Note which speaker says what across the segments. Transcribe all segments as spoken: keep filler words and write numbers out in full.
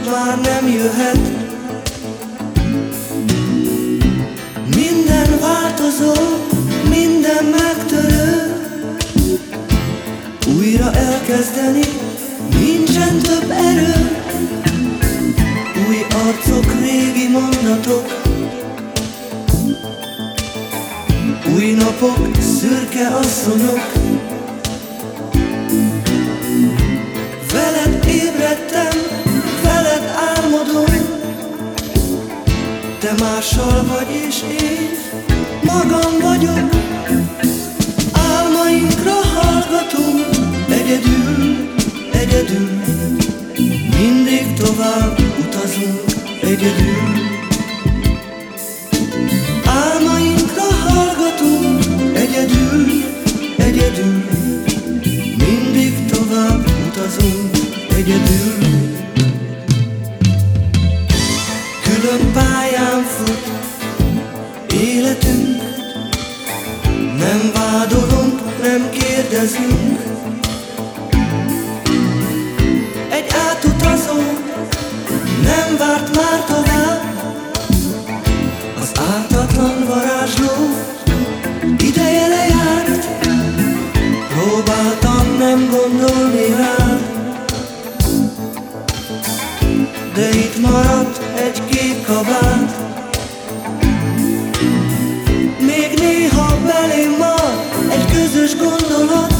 Speaker 1: már nem jöhet. Minden változó, minden megtörő, újra elkezdeni nincsen több erő. Új arcok, régi mondatok, új napok, szürke asszonyok. Veled ébredtem, veled álmodom, te mással vagy és én magam vagyok. Álmainkra hallgatunk, egyedül, egyedül, mindig tovább utazunk, egyedül. Álmainkra hallgatunk, egyedül, egyedül, mindig tovább utazunk, egyedül. Külön pályán fut életünk, nem vádolunk, nem kérdezünk. Egy átutazó nem várt már tovább, az ártatlan varázsló ideje lejárt. Próbáltam nem gondolni rád, de itt maradt egy kék kabát. Még néha belém mar egy közös gondolat,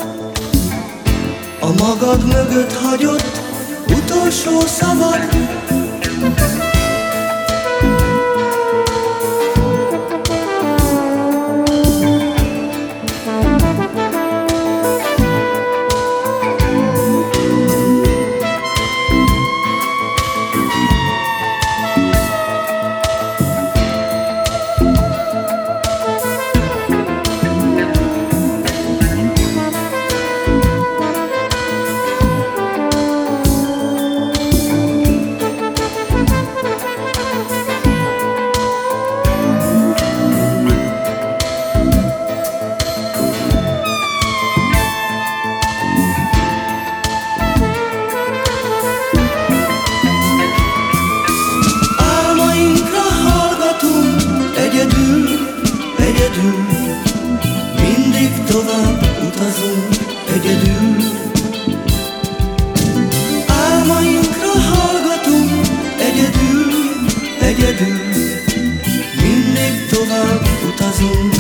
Speaker 1: a magad mögött hagyott utolsó szavad. Mindig tovább utazunk, egyedül. Álmainkra hallgatunk, egyedül, egyedül, mindig tovább utazunk.